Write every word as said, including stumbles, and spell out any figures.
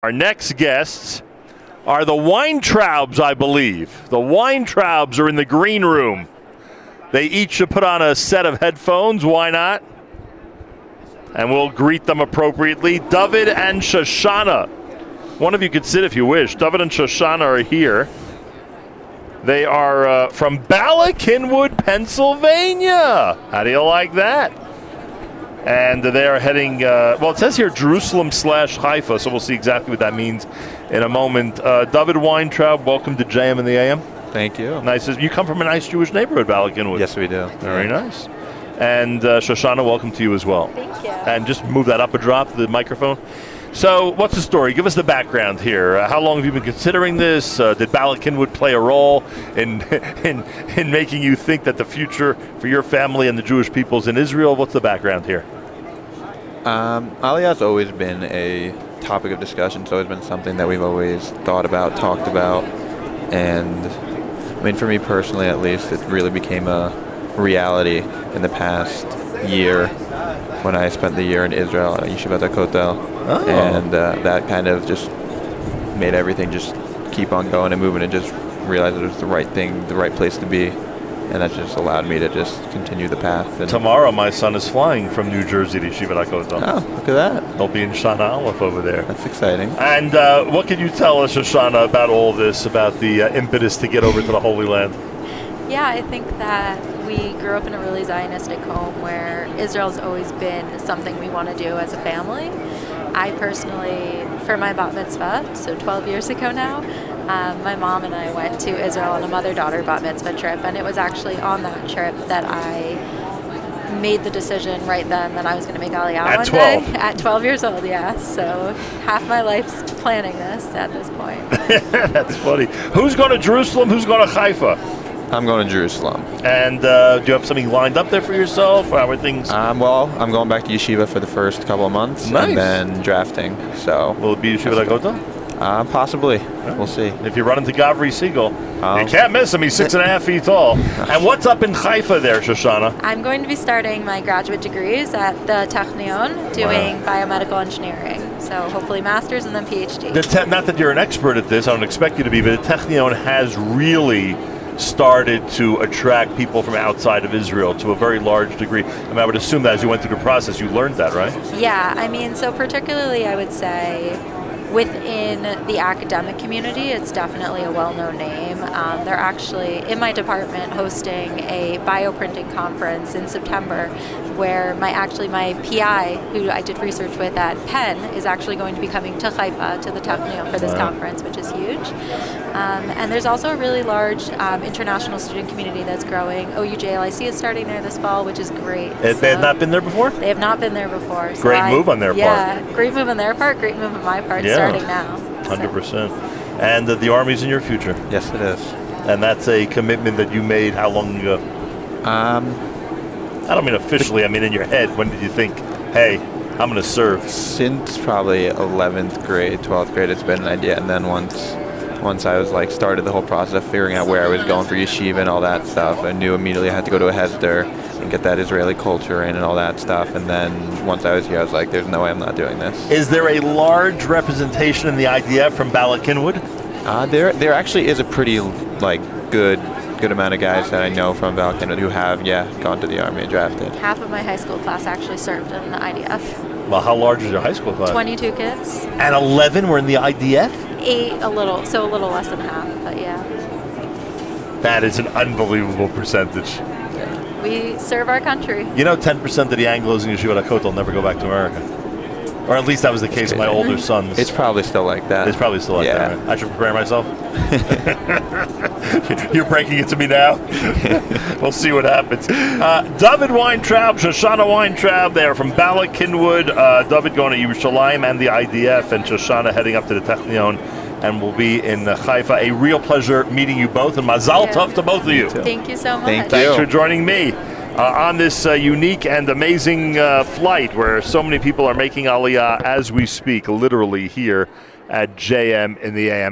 Our next guests are the Weintraubs, I believe. The Weintraubs are in the green room. They each should put on a set of headphones. Why not? And we'll greet them appropriately. David and Shoshana. One of you could sit if you wish. David and Shoshana are here. They are uh, from Bala Cynwyd, Pennsylvania. How do you like that? And they are heading, uh, well, it says here Jerusalem slash Haifa, so we'll see exactly what that means in a moment. Uh, David Weintraub, welcome to J M in the A M. Thank you. Nice. You come from a nice Jewish neighborhood, Bala Cynwyd. Yes, we do. Very nice. And uh, Shoshana, welcome to you as well. Thank you. And just move that up a drop, the microphone. So what's the story? Give us the background here. Uh, how long have you been considering this? Uh, did Bala Cynwyd play a role in, in, in making you think that the future for your family and the Jewish peoples in Israel? What's the background here? Um, Aliyah's always been a topic of discussion. It's always been something that we've always thought about, talked about. And I mean, for me personally, at least, it really became a reality in the past year when I spent the year in Israel at Yeshivat HaKotel. Oh. And uh, that kind of just made everything just keep on going and moving, and just realized it was the right thing, the right place to be. And that just allowed me to just continue the path. And tomorrow, my son is flying from New Jersey to Yeshivat HaKotel. Oh, look at that. He'll be in Shana Aleph over there. That's exciting. And uh, what can you tell us, Shoshana, about all this, about the uh, impetus to get over to the Holy Land? Yeah, I think that we grew up in a really Zionistic home where Israel's always been something we want to do as a family. I personally, for my bat mitzvah, so twelve years ago now, um, my mom and I went to Israel on a mother-daughter bat mitzvah trip, and it was actually on that trip that I made the decision right then that I was going to make Aliyah at one twelve. day. At twelve years old, yeah. So half my life's planning this at this point. That's funny. Who's going to Jerusalem? Who's going to Haifa? I'm going to Jerusalem. And uh, do you have something lined up there for yourself? How are things? Um, well, I'm going back to yeshiva for the first couple of months, nice. And then drafting. So will it be Yeshivat HaKotel? Uh, possibly. Yeah. We'll see. If you run into Gavri Siegel, um, you can't miss him. He's six and a half feet tall. And what's up in Haifa there, Shoshana? I'm going to be starting my graduate degrees at the Technion, doing wow. biomedical engineering. So hopefully master's and then PhD. The te- not that you're an expert at this, I don't expect you to be, but the Technion has really started to attract people from outside of Israel to a very large degree. I mean, I would assume that as you went through the process, you learned that, right? Yeah, I mean, so particularly I would say within the academic community, it's definitely a well-known name. Um, they're actually, in my department, hosting a bioprinting conference in September where my actually my P I, who I did research with at Penn, is actually going to be coming to Haifa, to the Technion for this wow. conference, which is huge. Um, and there's also a really large um, international student community that's growing. O U J L I C is starting there this fall, which is great. They so had not been there before? They have not been there before. So great I, move on their yeah, part. Yeah, great move on their part, great move on my part, yeah. starting now. one hundred percent. And uh, the Army's in your future. Yes, it is. And that's a commitment that you made how long ago? Um, I don't mean officially, I mean in your head. When did you think, hey, I'm going to serve? Since probably eleventh grade, twelfth grade, it's been an idea. And then once once I was like started the whole process of figuring out where I was going for yeshiva and all that stuff, I knew immediately I had to go to a Hesder and get that Israeli culture in and all that stuff. And then once I was here, I was like, there's no way I'm not doing this. Is there a large representation in the I D F from Bala Cynwyd? Uh, there, there actually is a pretty like good, good amount of guys that I know from Bala Cynwyd who have, yeah, gone to the Army and drafted. Half of my high school class actually served in the I D F. Well, how large is your high school class? twenty-two kids. And eleven were in the I D F? Eight, a little, so a little less than half, but yeah. That is an unbelievable percentage. We serve our country. You know, ten percent of the Anglos in Yeshivat HaKotel never go back to America. Or at least that was the case with my older sons. It's probably still like that. It's probably still like yeah. that. Right? I should prepare myself. You're breaking it to me now. We'll see what happens. Uh, David Weintraub, Shoshana Weintraub, they are from Bala Cynwyd. Uh, David going to Yerushalayim and the I D F, and Shoshana heading up to the Technion, and will be in uh, Haifa. A real pleasure meeting you both, and mazal yeah. tov to both of you. Thank you so much. Thank Thanks you. for joining me. Uh, on this uh, unique and amazing uh, flight where so many people are making Aliyah as we speak, literally here at J M in the A M.